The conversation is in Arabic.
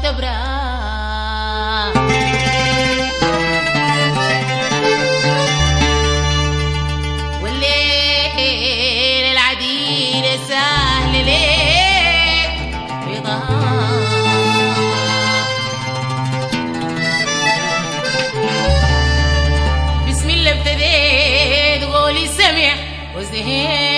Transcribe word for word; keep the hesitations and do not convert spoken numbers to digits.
تبرأ. والليل العديد سهل ليك رضاه. بسم الله ابتديت قولي سمع وزهير